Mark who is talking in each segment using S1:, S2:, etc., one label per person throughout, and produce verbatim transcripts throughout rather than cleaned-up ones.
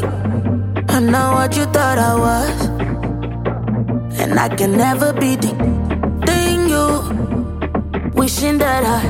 S1: I'm not what you thought I was, and I can never be the thing you wishing that I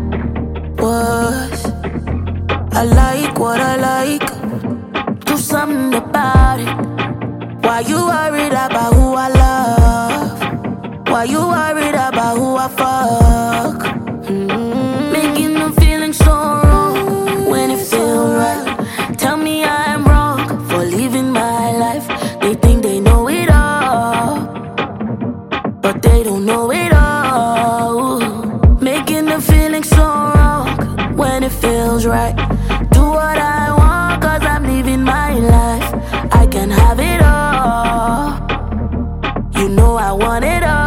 S1: was. I like what I like, do something about it. Why you worried about who I love? Why you worried about who I fuck? Mm-hmm. Making them feeling so wrong when it feels right. Tell me I'm wrong for living my life. They think they know it all, but they don't know it all. Making them feeling so wrong when it feels right. Do what I want, cause I'm living my life. I can have it all. You know I want it all.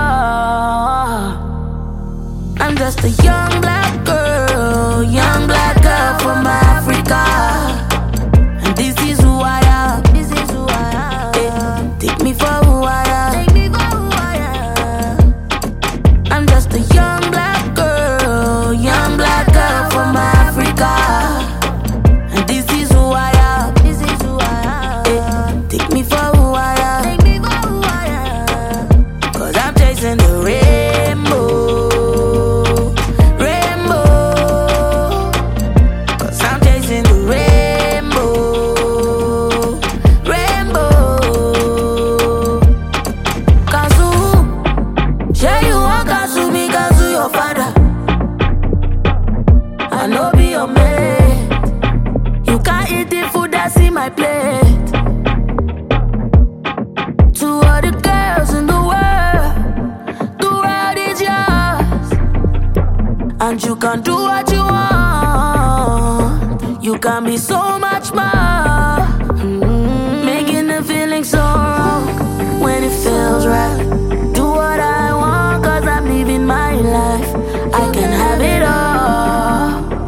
S1: I'm just a young black girl, young black girl from Africa. And this is who I am. This is who I am. Hey, take me for who I am. Take me for who I am. I'm just a young black girl, young black girl from Africa. And this is who I am. This is who I am. Hey, take me for who I am. Take me for who I am. Cause I'm chasing the rainbow. I know be your mate. You can't eat the food that's in my plate. To all the girls in the world, the world is yours, and you can do what you want. You can be so much more. Mm-hmm. Making the feeling so wrong when it feels right. Do what I want, cause I'm living my life. I can have it all.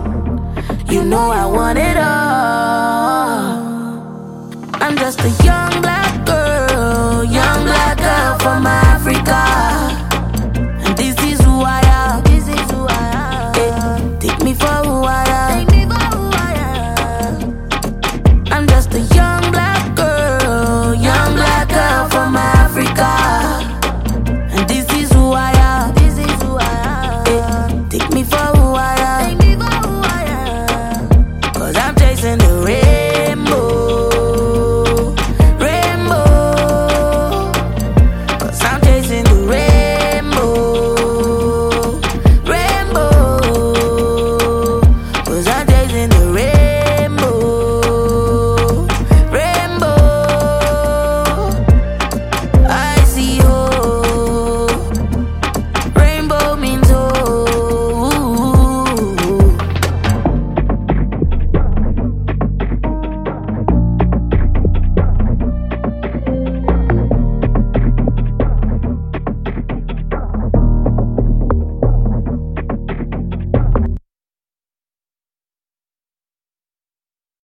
S1: You know I want it all. I'm just a young